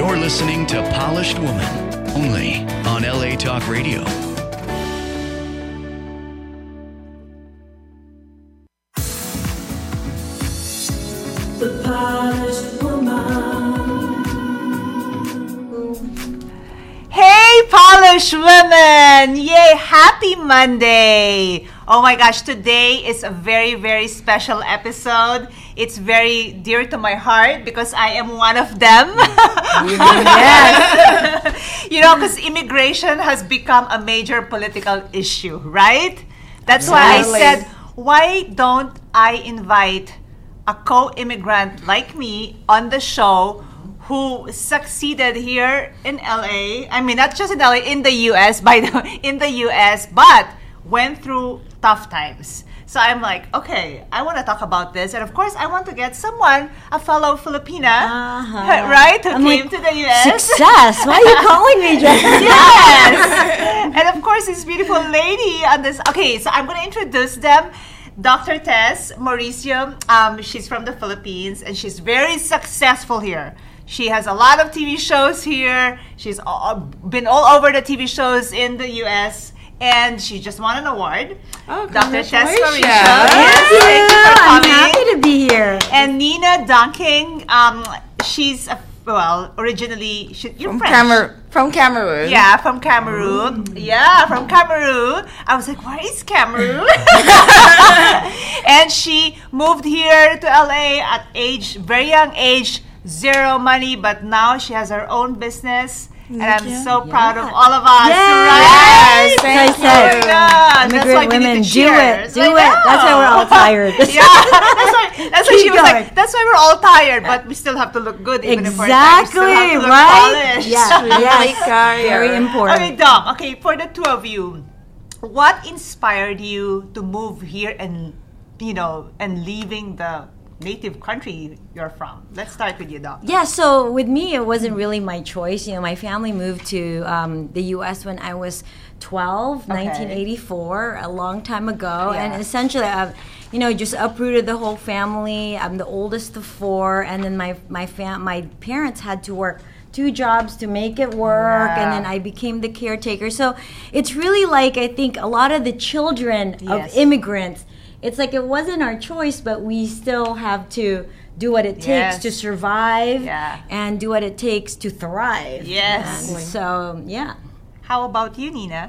You're listening to Polished Woman, only on LA Talk Radio. The Polished Woman. Hey, Polished Women! Yay, happy Monday! Oh my gosh, today is a very, very special episode. It's very dear to my heart because I am one of them. Yes. You know, because immigration has become a major political issue, right? That's why I said, why don't I invite a co-immigrant like me on the show who succeeded here in LA? I mean, not just in LA, in the US, in the US, but went through tough times. So I'm like, okay, I want to talk about this. And of course, I want to get someone, a fellow Filipina, right, who came to the US. Success! Why are you calling me, Jessica? Yes! And of course, this beautiful lady on this. Okay, so I'm going to introduce them. Dr. Tess Mauricio, she's from the Philippines, and she's very successful here. She has a lot of TV shows here. She's been all over the TV shows in the US. And she just won an award. Oh, Dr. Tess Mauricio. Yes, thank you for coming. I'm happy to be here. And Nina Dunking, she's originally you're from French. From Cameroon. Yeah, from Cameroon. Yeah, from Cameroon. I was like, where is Cameroon? And she moved here to LA at very young age, zero money, but now she has her own business. And I'm so proud of all of us, right? Yes, thank you. Immigrant women, do it. Do it. That's why we're all tired. That's why she was like, that's why we're all tired, but we still have to look good even if we're tired. We still have to look polished. Yes. Very important. Okay, Doc, for the two of you, what inspired you to move here and leaving the native country you're from? Let's start with you, Doc. Yeah, so with me, it wasn't really my choice. My family moved to the U.S. when I was 12, 1984, a long time ago. Yeah. And essentially, I've, just uprooted the whole family. I'm the oldest of four. And then my parents had to work 2 jobs to make it work, and then I became the caretaker. So it's really like, I think, a lot of the children of immigrants, it's like it wasn't our choice, but we still have to do what it takes to survive and do what it takes to thrive. Yes. And so, yeah. How about you, Nina?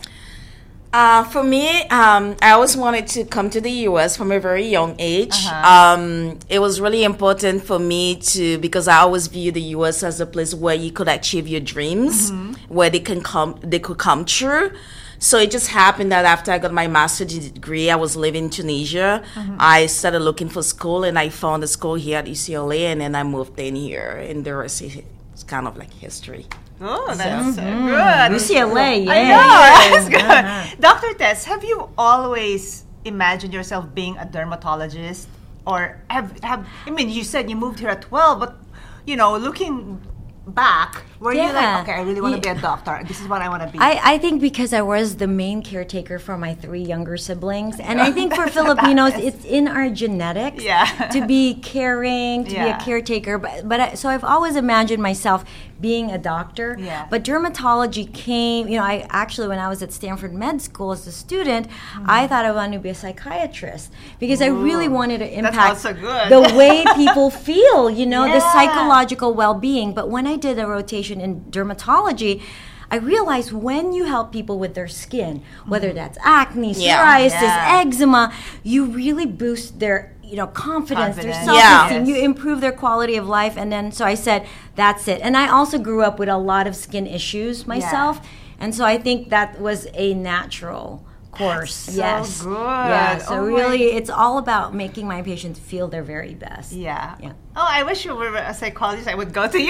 For me, I always wanted to come to the U.S. from a very young age. It was really important for me because I always view the U.S. as a place where you could achieve your dreams, where they could come true. So it just happened that after I got my master's degree, I was living in Tunisia. I started looking for school, and I found a school here at UCLA, and then I moved in here, and the rest is kind of like history. Oh, that's good. UCLA, I know, that's good. Dr. Tess, have you always imagined yourself being a dermatologist? Or you said you moved here at 12, but, looking back, were you like, okay, I really want to be a doctor. This is what I want to be. I think because I was the main caretaker for my 3 younger siblings. And I think for Filipinos, it's in our genetics to be caring, to be a caretaker. But so I've always imagined myself being a doctor. But dermatology came, I actually, when I was at Stanford Med School as a student, I thought I wanted to be a psychiatrist because I really wanted to impact the way people feel, the psychological well-being. But when I did a rotation in dermatology, I realized when you help people with their skin, whether that's acne, psoriasis, eczema, you really boost their confidence, their self-esteem. You improve their quality of life. And then, so I said, that's it. And I also grew up with a lot of skin issues myself. And so I think that was a natural course. That's so good. Yeah. So really, it's all about making my patients feel their very best. Yeah. Oh, I wish you were a psychologist. I would go to you.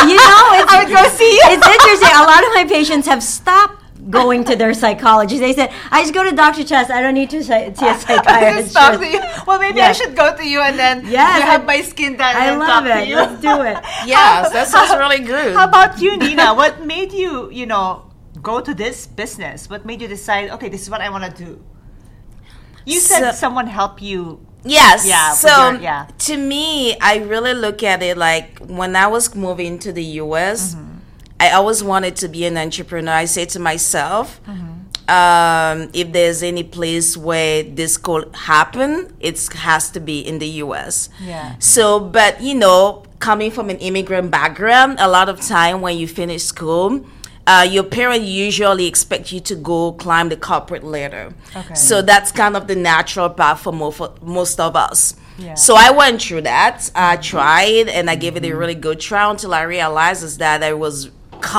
I would go see you. It's interesting. A lot of my patients have stopped going to their psychologist. They said, I just go to Dr. Tess. I don't need to see a psychiatrist. Well, maybe I should go to you and then you have my skin done. I love it. Let's do it. Yes, that sounds really good. How about you, Nina? What made you, go to this business? What made you decide, okay, this is what I want to do? You said someone helped you. Yes. To me, I really look at it like when I was moving to the U.S., I always wanted to be an entrepreneur. I say to myself, if there's any place where this could happen, it has to be in the U.S. Yeah. So, but coming from an immigrant background, a lot of time when you finish school, your parents usually expect you to go climb the corporate ladder. Okay. So that's kind of the natural path for most of us. Yeah. So I went through that. I tried and I gave it a really good try until I realized is that I was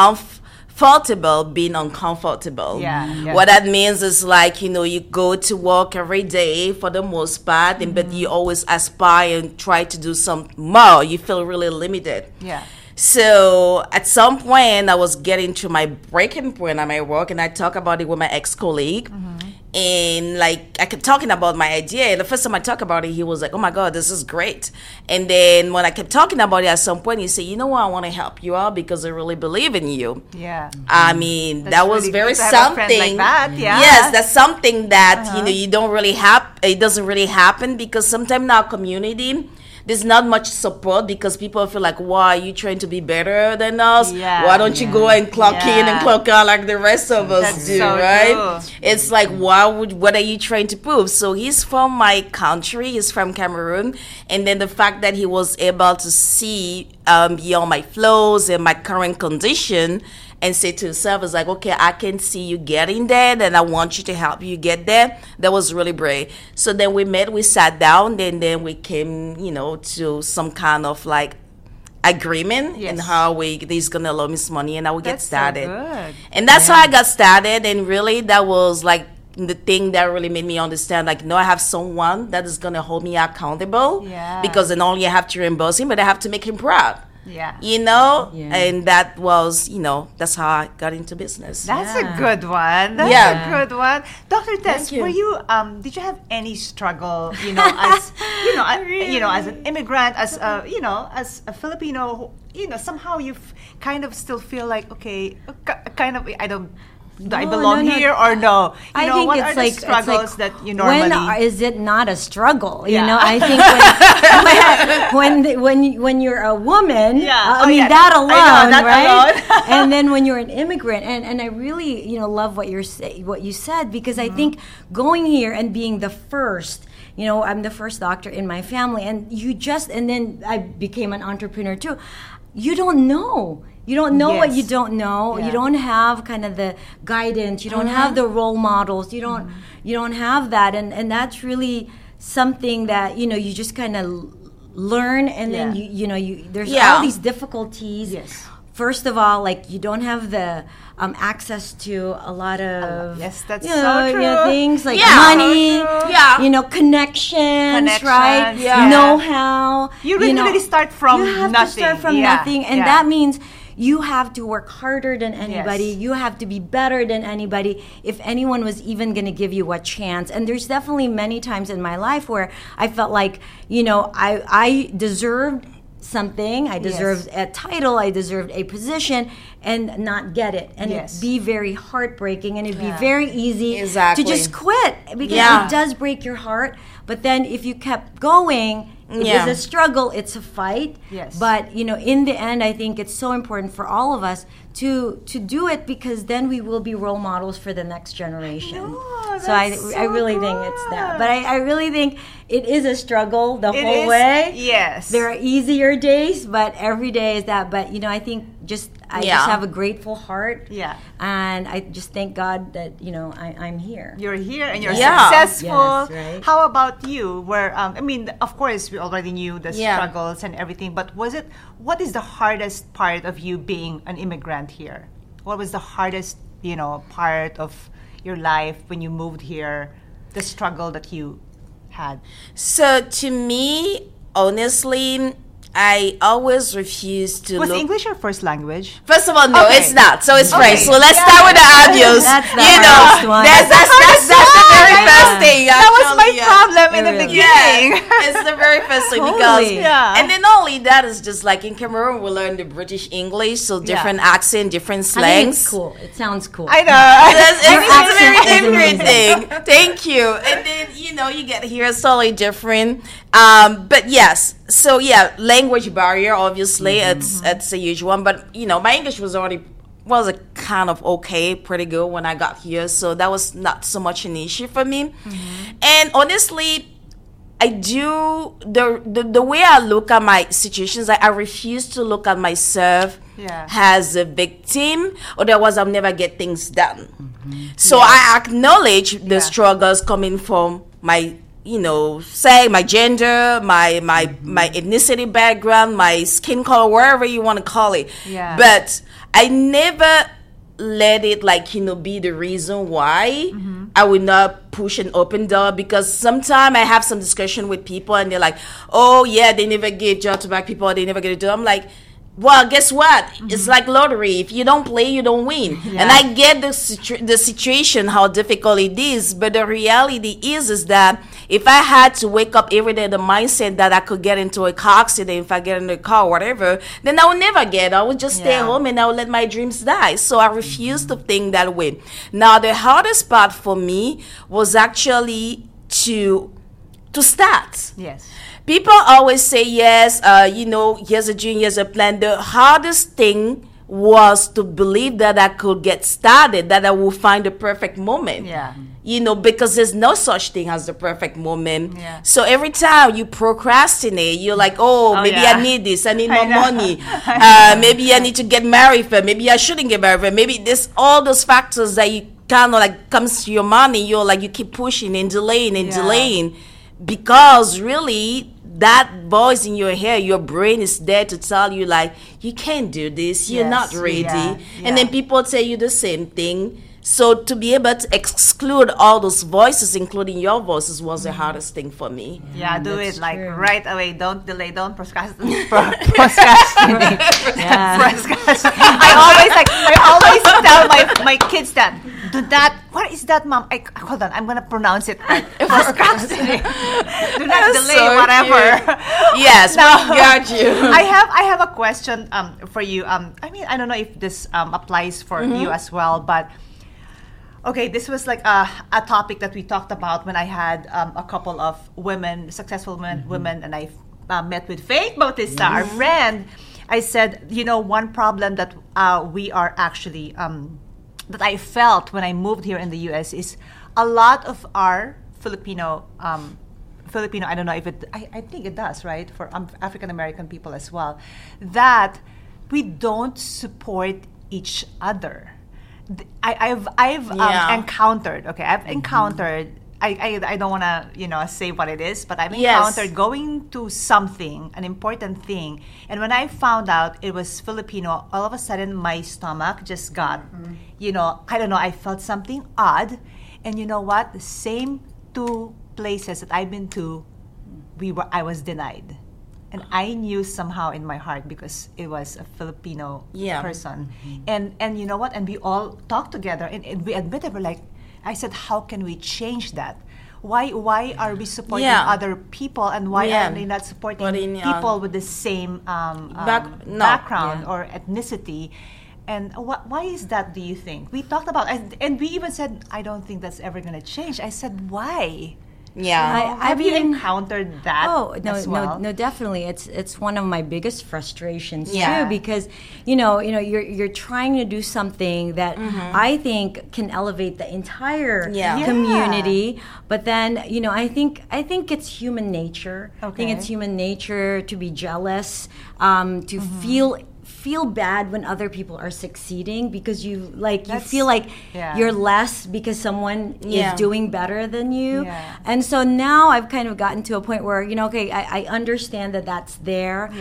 comfortable being uncomfortable. Yeah. What that means is like, you go to work every day for the most part, but you always aspire and try to do some more. You feel really limited. Yeah. So at some point, I was getting to my breaking point at my work, and I talked about it with my ex-colleague. And like I kept talking about my idea. And the first time I talked about it, he was like, "Oh my God, this is great." And then when I kept talking about it, at some point he said, "You know what? I want to help you out because I really believe in you." Yeah. I mean, that was really very good to have a something. friend like that. Yeah. Yes, that's something that you don't really it doesn't really happen because sometimes in our community, there's not much support because people feel like, why are you trying to be better than us? Yeah, why don't you go and clock in and clock out like the rest of us That's do, so right? true. It's like, what are you trying to prove? So he's from my country, he's from Cameroon, and then the fact that he was able to see beyond my flaws and my current condition and say to himself, is like, okay, I can see you getting there, and I want you to help you get there. That was really brave. So then we sat down, and then we came, to some kind of like agreement Yes. and how he's gonna loan me some money, and I would get That's so started. good. And that's how I got started, and really that was like the thing that really made me understand, like, no, I have someone that is gonna hold me accountable. Yeah. Because then only I have to reimburse him, but I have to make him proud. Yeah. Yeah. And that was, that's how I got into business. That's Yeah. a good one. That's Yeah. a good one. Dr. Tess, Thank you. were you did you have any struggle, as as an immigrant, as as a Filipino, somehow you kind of still feel like, okay, kind of do I No, belong no. here or no? I think what it's are the like struggles that you normally When is it not a struggle? Yeah. I think when you're a woman, Yeah. I mean yeah. that I know, alone, that right? alone. And then when you're an immigrant, and I really love what you said because I think going here and being the first. I'm the first doctor in my family, and then I became an entrepreneur too. You don't know. You don't know what Yes. you don't know. Yeah. You don't have kind of the guidance. You don't have the role models. You don't have that, and that's really something that you just kind of learn, and then you there's all these difficulties. Yes. First of all, like you don't have the access to a lot of Yes, that's you so know, true. things like Yeah. money, So true. Yeah. connections, right? Connections, yeah. Know-how. You really start from you have nothing. to start from Yeah, nothing, and yeah. that means you have to work harder than anybody. Yes. You have to be better than anybody if anyone was even going to give you a chance. And there's definitely many times in my life where I felt like, I deserved something. I deserved a title. I deserved a position and not get it. And Yes. it'd be very heartbreaking, and it'd be very easy Exactly. to just quit because Yeah. it does break your heart. But then if you kept going, it Yeah. is a struggle, it's a fight. Yes. But in the end, I think it's so important for all of us to do it because then we will be role models for the next generation. So I that's really so think it's that. good. But I really think it is a struggle the It whole is- way. Yes. There are easier days, but every day is that. But I think I Yeah. just have a grateful heart. Yeah. And I just thank God that I'm here. You're here and you're Yeah. successful. Yes, right. How about you? Where of course, we already knew the Yeah. struggles and everything. But what is the hardest part of you being an immigrant here? What was the hardest, part of your life when you moved here? The struggle that you had. So to me, honestly, I always refuse to Was look. English your first language? First of all, no, Okay. it's not. So it's French. Okay. So let's start with the audios. That's the you know, hardest one. that's the very first thing. That was my actually, yeah. problem in the Really? beginning. Yeah, it's the very first thing because, Totally. Yeah. and then not only that is just like in Cameroon we learn the British English, so different accent, different I think slangs. it's cool. It sounds cool. I know. It's a accent very is different amazing. thing. Thank you. And then you get here it's totally different. But yes, so yeah, language barrier obviously it's a huge one. But my English was already was a kind of okay, pretty good when I got here. So that was not so much an issue for me. And honestly, I do the way I look at my situations, I refuse to look at myself as a victim, otherwise I'll never get things done. So I acknowledge the struggles coming from my, say my gender, my ethnicity background, my skin color, wherever you want to call it. But I never let it be the reason why I will not push an open door, because sometimes I have some discussion with people and they're like, oh yeah, they never give job to black people, they never get a job. I'm like, well, guess what? It's like lottery. If you don't play, you don't win. And I get the situation, how difficult it is. But the reality is that if I had to wake up every day the mindset that I could get into a car accident, if I get in a car or whatever, then I would never get. I would just stay home and I would let my dreams die. So I refuse to think that way. Now, the hardest part for me was actually to start. Yes. People always say, yes, here's a dream, here's a plan. The hardest thing was to believe that I could get started, that I will find the perfect moment. Because there's no such thing as the perfect moment. So every time you procrastinate, you're like, maybe I need this, I need more money. Maybe I need to get married first. Maybe I shouldn't get married first. Maybe there's all those factors that you kind of comes to your mind, and you keep pushing and delaying and delaying. Because really, that voice in your head, your brain is there to tell you, you can't do this, you're not ready. And then people tell you the same thing. So to be able to exclude all those voices, including your voices, was the hardest thing for me. Do it true. Right away. Don't delay. Don't procrastinate. I always tell my kids that. Do that. What is that, Mom? Hold on. I'm gonna pronounce it right. Procrastinate. Do not delay. So whatever. Yes, now, we got you. I have a question for you. I don't know if this applies for you as well, but. Okay, this was a topic that we talked about when I had a couple of successful women, and I met with Faith Bautista, our friend. I said, one problem that we are actually, that I felt when I moved here in the U.S. is a lot of our Filipino, I don't know if I think it does, right, for African-American people as well, that we don't support each other. I've encountered. Okay, I've encountered. I don't want to say what it is, but I've encountered going to something, an important thing, and when I found out it was Filipino, all of a sudden my stomach just got, I don't know. I felt something odd, and you know what? The same two places that I've been to, I was denied. And I knew somehow in my heart because it was a Filipino person. And you know what? And we all talked together and we admitted, I said, how can we change that? Why are we supporting other people, and why are they not supporting people with the same background or ethnicity? And why is that, do you think? We talked about and we even said, I don't think that's ever going to change. I said, why? Have you encountered that? No, definitely. It's one of my biggest frustrations too, because you're trying to do something that I think can elevate the entire community, but then I think it's human nature. I think it's human nature to be jealous, to feel bad when other people are succeeding, because you feel like you're less because someone is doing better than you. And so now I've kind of gotten to a point where I understand that that's there.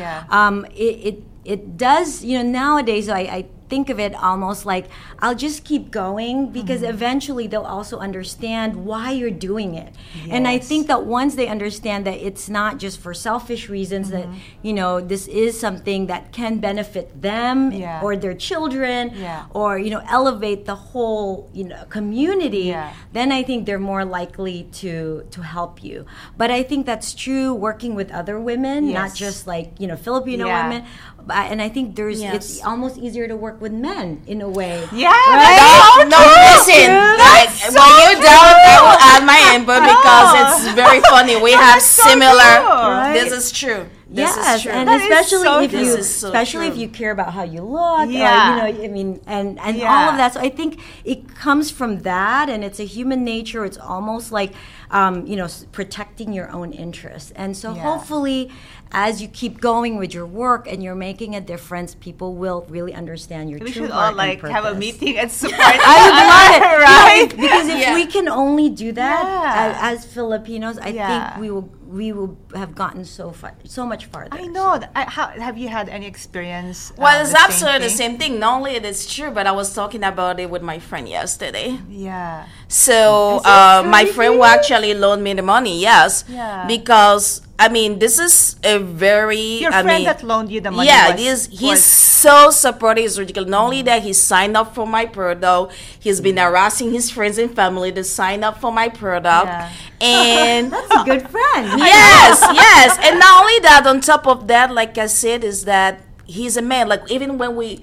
It does, nowadays I think of it almost like I'll just keep going, because eventually they'll also understand why you're doing it. And I think that once they understand that it's not just for selfish reasons, that this is something that can benefit them or their children, or elevate the whole community, then I think they're more likely to help you. But I think that's true working with other women, not just Filipino women. And I think it's almost easier to work with men in a way. Right? Listen. When you're done, I will add my input because it's very funny. We have similar. This is true. Yes, and especially if you care about how you look, or, I mean, and all of that. So I think it comes from that, and it's a human nature. It's almost like, protecting your own interests. And so hopefully, as you keep going with your work and you're making a difference, people will really understand your true heart and purpose. We should all have a meeting and support I would love it, right? Because if we can only do that as Filipinos, I think we will have gotten so much farther. I know. Have you had any experience? Well, it's absolutely the same thing. Not only it is true, but I was talking about it with my friend yesterday. Yeah. So my friend will actually loan me the money. Yes. Yeah. Because I mean, this is a very... Your friend that loaned you the money. Yeah, he's so supportive. It's ridiculous. Not only that, he signed up for my product. He's been harassing his friends and family to sign up for my product. Yeah. And that's a good friend. Yes. And not only that, on top of that, like I said, is that he's a man. Like, even when we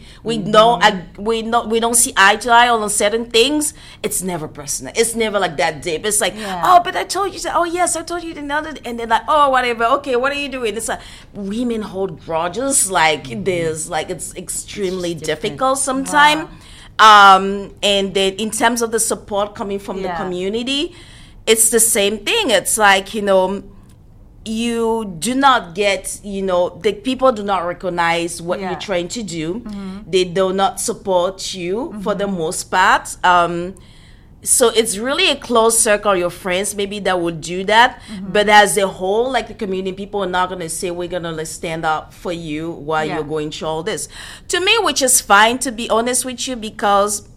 don't see eye to eye on certain things, it's never personal. It's never like that deep. It's like, oh, but I told you. Oh, yes, I told you another. And then like, oh, whatever. Okay, what are you doing? It's like women hold grudges like this. Like, it's extremely difficult sometimes. Wow. And then in terms of the support coming from the community, it's the same thing. It's like, you do not get, the people do not recognize what you're trying to do. Mm-hmm. They do not support you for the most part. So it's really a close circle of your friends maybe that would do that. Mm-hmm. But as a whole, like the community, people are not going to say, we're going to stand up for you while you're going through all this. To me, which is fine, to be honest with you, because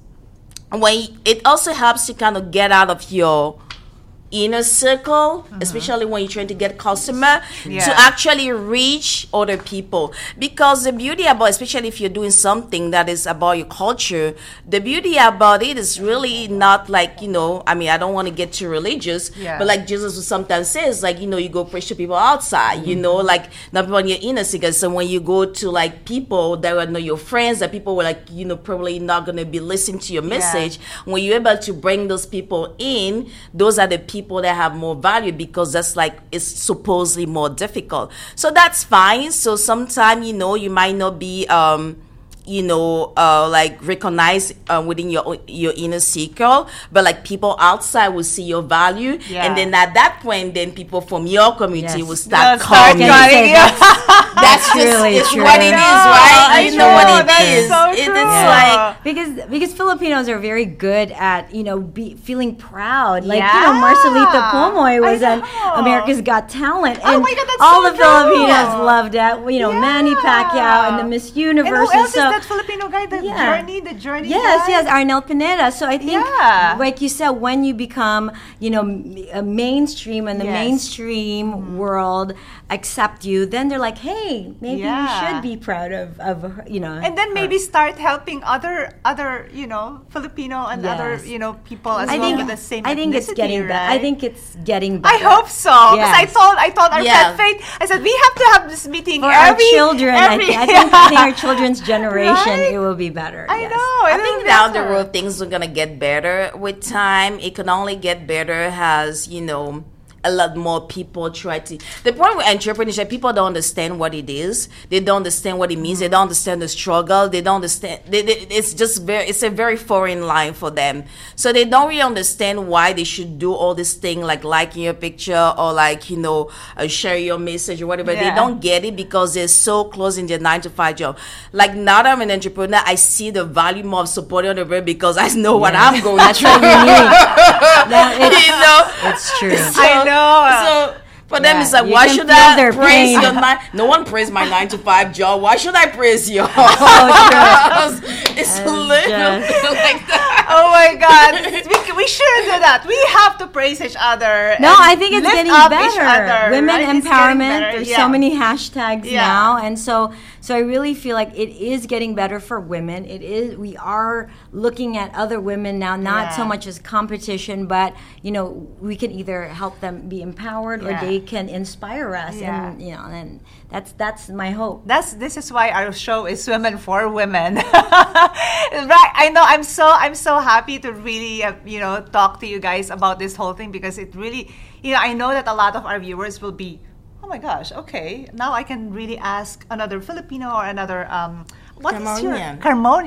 it also helps you kind of get out of your inner circle, especially when you're trying to get customer, to actually reach other people. Because the beauty about, especially if you're doing something that is about your culture, the beauty about it is really not like, I mean, I don't want to get too religious, but like Jesus would sometimes says, like, you go preach to people outside, like not people in your inner circle. So when you go to like people that are not your friends, that people were like, probably not going to be listening to your message, when you're able to bring those people in, those are the people that have more value, because that's like, it's supposedly more difficult. So that's fine. So sometimes, you might not be like recognized within your inner circle, but like people outside will see your value, and then at that point, then people from your community will start coming. That's really true. What it is, right? You know what it is. So it's like because Filipinos are very good at feeling proud. Like Marcelita Pomoy was on America's Got Talent, and oh my God, that's all the Filipinos loved that. Manny Pacquiao and the Miss Universe. And that Filipino guy, the journey. Yes, Arnel Pineda. So I think, like you said, when you become, a mainstream, and the mainstream world accept you, then they're like, hey, maybe you should be proud of and then maybe start helping other Filipino and other people as well with the same ethnicity. I think it's getting better. I think it's getting better. I hope so, because I told our friend Faith, I said we have to have this meeting for our children. I think our children's generation, it will be better. I know. I think down the road things are gonna get better with time. It can only get better as a lot more people try to. The point with entrepreneurship, people don't understand what it is. They don't understand what it means. They don't understand the struggle. They don't understand. It's a very foreign line for them. So they don't really understand why they should do all this thing like liking your picture or like, share your message or whatever. They don't get it because they're so close in their 9-to-5 job. Like now that I'm an entrepreneur, I see the value more of supporting the brand because I know what I'm going That's through. What you need. It's true. So, so for them, it's like, why should I praise your no one praised my 9-to-5 job. Why should I praise yours? It's literally like that. Oh my God, we shouldn't do that. We have to praise each other. No, I think it's getting better. Women empowerment. There's so many hashtags now, and so I really feel like it is getting better for women. It is. We are looking at other women now, not so much as competition, but we can either help them be empowered or they can inspire us, and and that's my hope. This is why our show is Women for Women. Right? I know. I'm so happy to really talk to you guys about this whole thing, because it really I know that a lot of our viewers will be Oh my gosh. Okay. Now I can really ask another Filipino or another Cameroonian.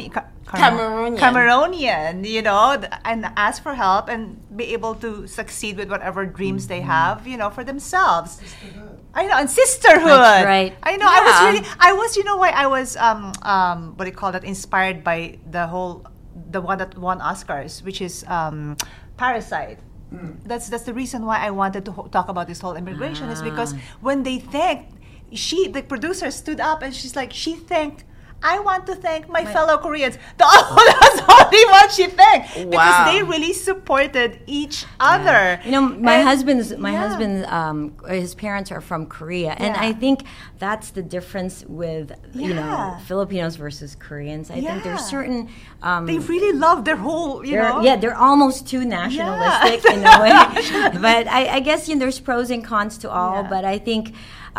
Cameroonian, you know, and ask for help and be able to succeed with whatever dreams they have, you know, for themselves. I know, and sisterhood. That's right. I know. You know why I was what do you call that? Inspired by the one that won Oscars, which is Parasite. That's the reason why I wanted to talk about this whole immigration is because when they thanked, the producer stood up and she's like, she thanked, I want to thank my fellow Koreans. That's only what she thanked because they really supported each other. You know, my husband's his parents are from Korea, and I think that's the difference with you know Filipinos versus Koreans. I think there's certain they really love their whole they're almost too nationalistic in a way. But I guess there's pros and cons to all. But I think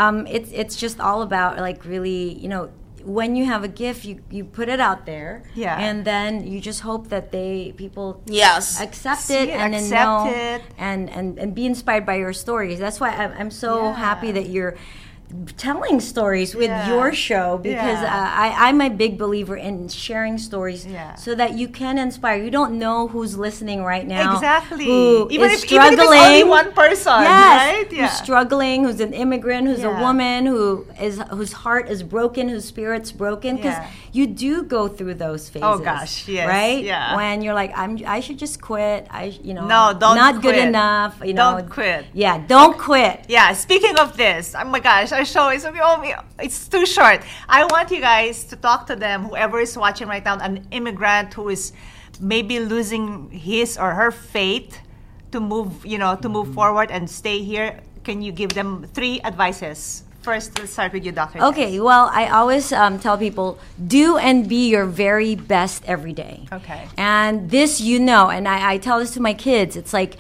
it's just all about like really when you have a gift, you put it out there, and then you just hope that people accept it and then know it. And be inspired by your stories. That's why I'm so happy that you're telling stories with your show because I'm a big believer in sharing stories so that you can inspire. You don't know who's listening right now. Exactly. Even if it's only one person, right? Who's struggling, who's an immigrant, who's a woman, whose heart is broken, whose spirit's broken. Because you do go through those phases. Oh gosh, yes. Right? Yeah. When you're like, I should just quit. No, don't not quit. Good enough. Don't quit. Yeah, don't quit. Yeah. Speaking of this, oh my gosh, our show is it's too short. I want you guys to talk to them, whoever is watching right now, an immigrant who is maybe losing his or her faith to move, forward and stay here. Can you give them 3 advices? First, let's start with you, Dr. Okay, well, I always tell people, do and be your very best every day. Okay. And this, and I tell this to my kids, it's like,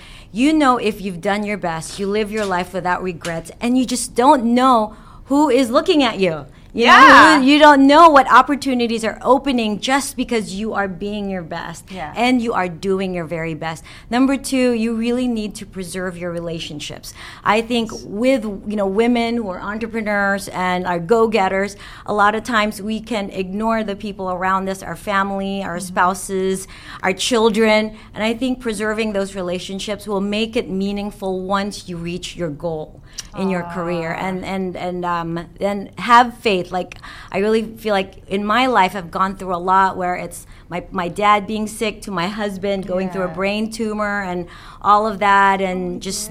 if you've done your best, you live your life without regrets, and you just don't know who is looking at you. You don't know what opportunities are opening just because you are being your best and you are doing your very best. Number 2, you really need to preserve your relationships. I think with women who are entrepreneurs and are go-getters, a lot of times we can ignore the people around us, our family, our spouses, our children, and I think preserving those relationships will make it meaningful once you reach your goal in your career and have faith. Like I really feel like in my life I've gone through a lot where it's my dad being sick to my husband going through a brain tumor and all of that and just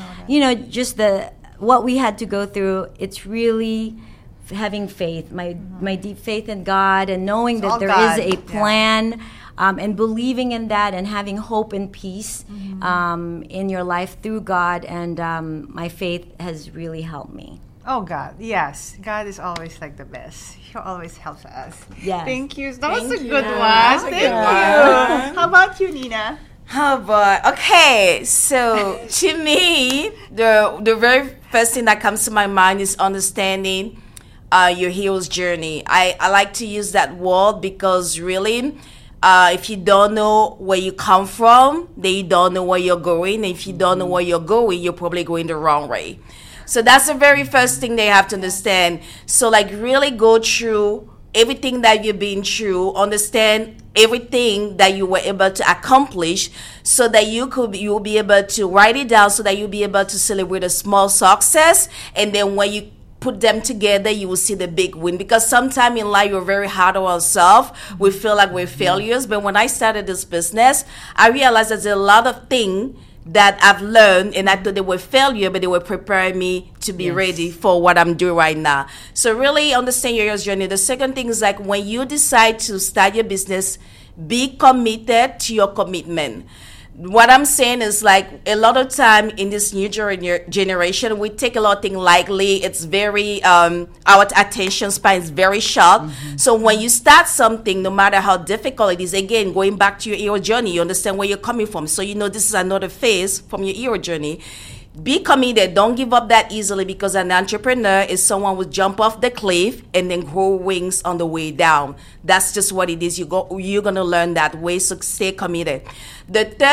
what we had to go through. It's really having faith, my deep faith in God and knowing that there is a plan. And believing in that and having hope and peace in your life through God. And my faith has really helped me. Oh, God. Yes. God is always like the best. He always helps us. Yes. Thank you. That was a good one. Thank you. How about you, Nina? Oh, boy. Okay. So, to me, the very first thing that comes to my mind is understanding your hero's journey. I like to use that word because really... if you don't know where you come from, then you don't know where you're going. And if you don't know where you're going, you're probably going the wrong way. So that's the very first thing they have to understand. So really go through everything that you've been through, understand everything that you were able to accomplish so that you'll be able to write it down so that you'll be able to celebrate a small success. And then when you put them together, you will see the big win. Because sometimes in life, we're very hard on ourselves. We feel like we're failures. But when I started this business, I realized there's a lot of things that I've learned, and I thought they were failure, but they were preparing me to be ready for what I'm doing right now. So really understand your journey. The second thing is when you decide to start your business, be committed to your commitment. What I'm saying is a lot of time in this new generation, we take a lot of things lightly. It's very, our attention span is very short. So when you start something, no matter how difficult it is, again, going back to your hero journey, you understand where you're coming from. So this is another phase from your hero journey. Be committed. Don't give up that easily because an entrepreneur is someone who jump off the cliff and then grow wings on the way down. That's just what it is. You're going to learn that way, so stay committed. The third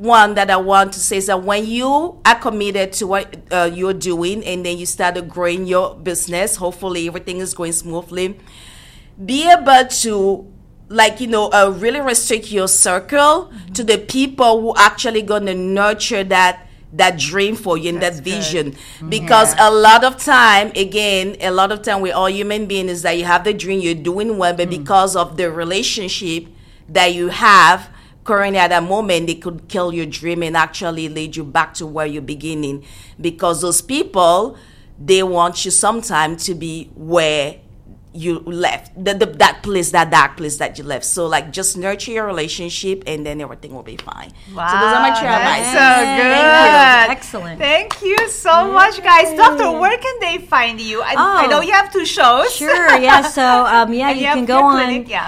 one that I want to say is that when you are committed to what you're doing and then you start growing your business, hopefully everything is going smoothly, be able to really restrict your circle to the people who actually going to nurture that dream for you and that vision. Because a lot of time with all human beings is that you have the dream, you're doing well, but because of the relationship that you have currently at that moment, they could kill your dream and actually lead you back to where you're beginning. Because those people, they want you sometime to be where you left, that dark place that you left. So just nurture your relationship and then everything will be fine. Wow, so those are my three advice. So good. Thank you. Excellent. Thank you so much, guys. Doctor, where can they find you? I know you have 2 shows. Sure, yeah. So you can go on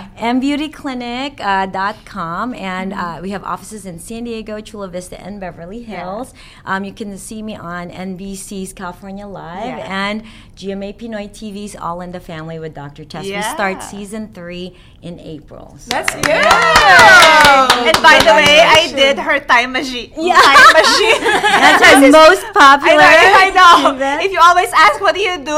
mbeautyclinic.com and we have offices in San Diego, Chula Vista, and Beverly Hills. You can see me on NBC's California Live and GMA Pinoy TV's All in the Family with Dr. Tess. We start season 3 in April. So. That's good. And by the way, I did her time machine. Yeah. Time machine. That's our most popular. I know. If you always ask what do you do,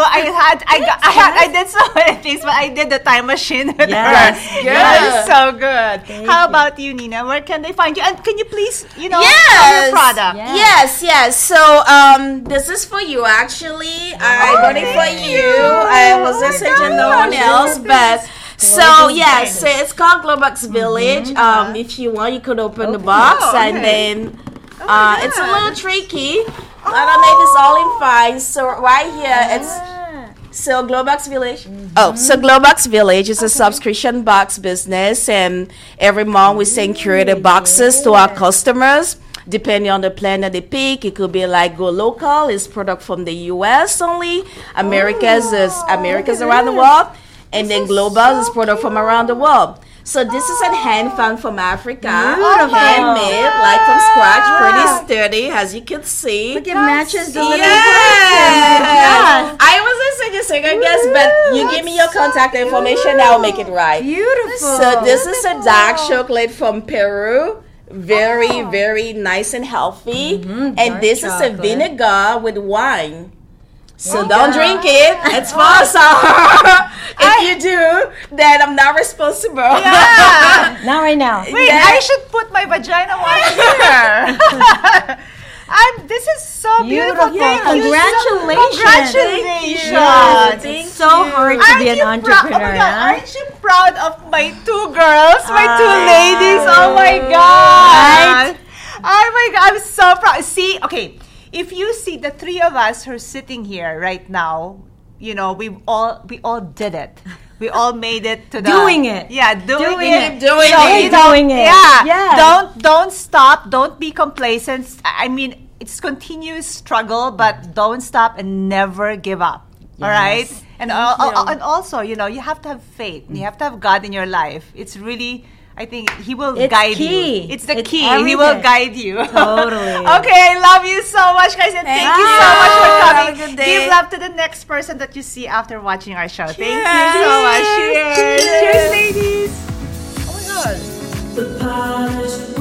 I did so many things, but I did the time machine with her. Good. Yes, so good. How about you, Nina? Where can they find you? And can you please, tell your product? Yes. So this is for you actually. I got it for you. I was researching no one else, but so it's called Globox Village. If you want, you could open the box and then it's a little tricky. I don't know if it's all in fine. So right here it's Globox Village. So Globox Village is a subscription box business, and every month we send curated boxes to our customers. Depending on the plan that they pick, it could be like Go Local, is product from the U.S. only. America's around the world. And then Global is product from around the world. So this is a hand found from Africa. Handmade, from scratch, pretty sturdy, as you can see. Look, it matches the living person. I wasn't saying a second guess, but you give me your contact information, I'll make it right. Beautiful. So this is a dark chocolate from Peru. Very, very nice and healthy. And this is a vinegar with wine. So don't drink it. It's false. If you do, then I'm not responsible. Yeah. Not right now. Wait, I should put my vagina water here. And this is so beautiful. Yeah, Thank you. Congratulations. It's so hard to be an entrepreneur. Aren't you proud of my 2 girls, my 2 ladies? Oh my God. Right? Oh my God, I'm so proud. See, okay, if you see the 3 of us who are sitting here right now, we all did it. We all made it to the doing it. Yeah, doing it. Doing it. Yeah. Don't stop. Don't be complacent. I mean, it's continuous struggle, but don't stop and never give up. Yes. All right? And also, you have to have faith. You have to have God in your life. It's really, I think He will guide you. It's the key. Everything. He will guide you. Totally. Okay, I love you so much, guys, and thank you so much for coming. Have a good day. Give love to the next person that you see after watching our show. Cheers. Thank you so much. Cheers. Cheers, ladies. Oh my God. The polished